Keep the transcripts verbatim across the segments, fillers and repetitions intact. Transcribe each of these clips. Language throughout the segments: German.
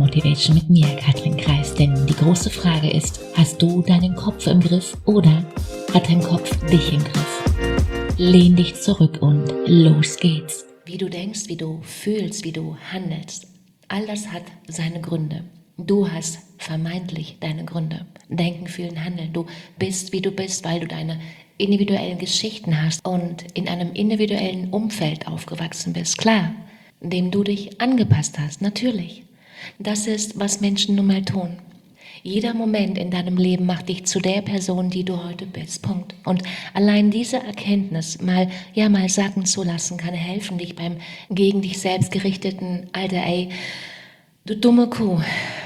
Motivation mit mir, Katrin Kreis. Denn die große Frage ist, hast du deinen Kopf im Griff oder hat dein Kopf dich im Griff? Lehn dich zurück und los geht's. Wie du denkst, wie du fühlst, wie du handelst, all das hat seine Gründe. Du hast vermeintlich deine Gründe. Denken, fühlen, handeln. Du bist, wie du bist, weil du deine individuellen Geschichten hast und in einem individuellen Umfeld aufgewachsen bist. Klar, dem du dich angepasst hast, natürlich. Das ist, was Menschen nun mal tun. Jeder Moment in deinem Leben macht dich zu der Person, die du heute bist. Punkt. Und allein diese Erkenntnis mal, ja, mal sacken zu lassen, kann helfen, dich beim gegen dich selbst gerichteten, Alter, ey, du dumme Kuh,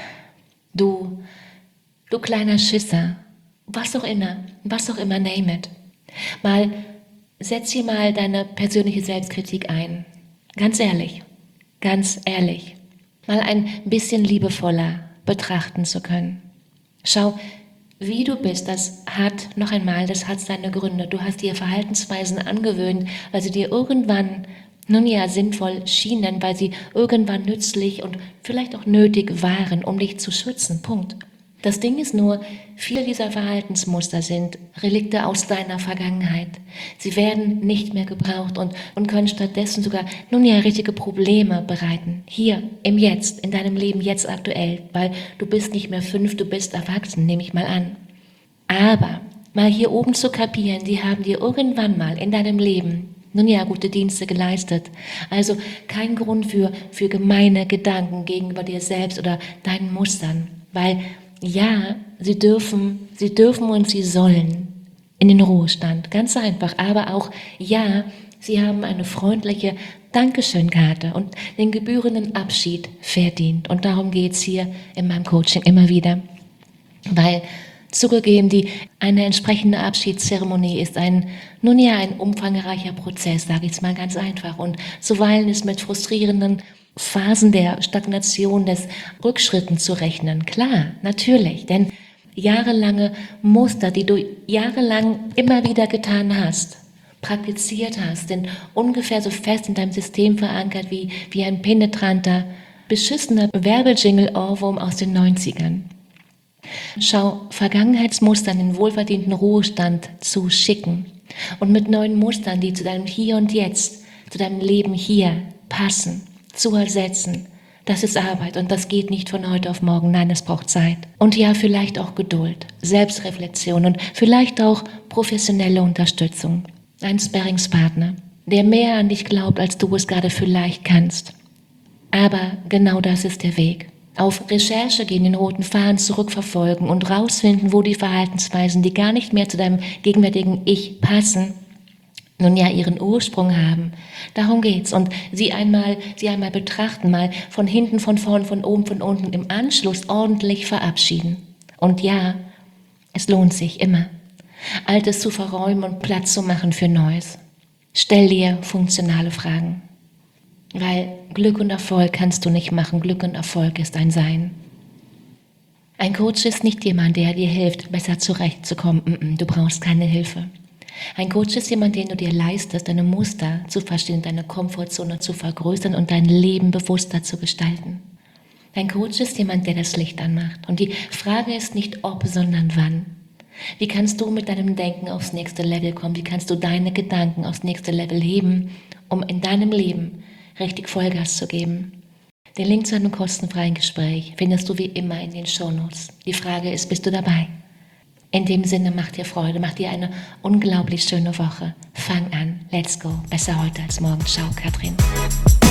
du, du kleiner Schisser, was auch immer, was auch immer, name it. Mal, setz hier mal deine persönliche Selbstkritik ein. Ganz ehrlich, ganz ehrlich. Mal ein bisschen liebevoller betrachten zu können. Schau, wie du bist, das hat, noch einmal, das hat seine Gründe. Du hast dir Verhaltensweisen angewöhnt, weil sie dir irgendwann, nun ja, sinnvoll schienen, weil sie irgendwann nützlich und vielleicht auch nötig waren, um dich zu schützen. Punkt. Das Ding ist nur, viele dieser Verhaltensmuster sind Relikte aus deiner Vergangenheit. Sie werden nicht mehr gebraucht und, und können stattdessen sogar, nun ja, richtige Probleme bereiten. Hier, im Jetzt, in deinem Leben jetzt aktuell, weil du bist nicht mehr fünf, du bist erwachsen, nehme ich mal an. Aber mal hier oben zu kapieren, die haben dir irgendwann mal in deinem Leben, nun ja, gute Dienste geleistet. Also kein Grund für, für gemeine Gedanken gegenüber dir selbst oder deinen Mustern, weil ja, sie dürfen, sie dürfen und sie sollen in den Ruhestand, ganz einfach. Aber auch, ja, sie haben eine freundliche Dankeschön-Karte und den gebührenden Abschied verdient. Und darum geht es hier in meinem Coaching immer wieder. Weil zugegeben, die, eine entsprechende Abschiedszeremonie ist ein, nun ja, ein umfangreicher Prozess, sage ich es mal ganz einfach. Und zuweilen ist mit frustrierenden Phasen der Stagnation, des Rückschritten zu rechnen. Klar, natürlich, denn jahrelange Muster, die du jahrelang immer wieder getan hast, praktiziert hast, sind ungefähr so fest in deinem System verankert wie, wie ein penetranter, beschissener Werbejingle-Ohrwurm aus den neunzigern. Schau, Vergangenheitsmuster in den wohlverdienten Ruhestand zu schicken und mit neuen Mustern, die zu deinem Hier und Jetzt, zu deinem Leben hier passen, zu ersetzen, das ist Arbeit und das geht nicht von heute auf morgen. Nein, es braucht Zeit. Und ja, vielleicht auch Geduld, Selbstreflexion und vielleicht auch professionelle Unterstützung. Ein Sparringspartner, der mehr an dich glaubt, als du es gerade vielleicht kannst. Aber genau das ist der Weg. Auf Recherche gehen, den roten Faden zurückverfolgen und rausfinden, wo die Verhaltensweisen, die gar nicht mehr zu deinem gegenwärtigen Ich passen, nun ja, ihren Ursprung haben. Darum geht's. Und sie einmal, sie einmal betrachten, mal von hinten, von vorn, von oben, von unten, im Anschluss ordentlich verabschieden. Und ja, es lohnt sich immer, Altes zu verräumen und Platz zu machen für Neues. Stell dir funktionale Fragen. Weil Glück und Erfolg kannst du nicht machen. Glück und Erfolg ist ein Sein. Ein Coach ist nicht jemand, der dir hilft, besser zurechtzukommen. Du brauchst keine Hilfe. Ein Coach ist jemand, den du dir leistest, deine Muster zu verstehen, deine Komfortzone zu vergrößern und dein Leben bewusster zu gestalten. Ein Coach ist jemand, der das Licht anmacht. Und die Frage ist nicht ob, sondern wann. Wie kannst du mit deinem Denken aufs nächste Level kommen? Wie kannst du deine Gedanken aufs nächste Level heben, um in deinem Leben richtig Vollgas zu geben? Den Link zu einem kostenfreien Gespräch findest du wie immer in den Shownotes. Die Frage ist, bist du dabei? In dem Sinne, mach dir Freude, mach dir eine unglaublich schöne Woche. Fang an, let's go. Besser heute als morgen. Ciao, Katrin.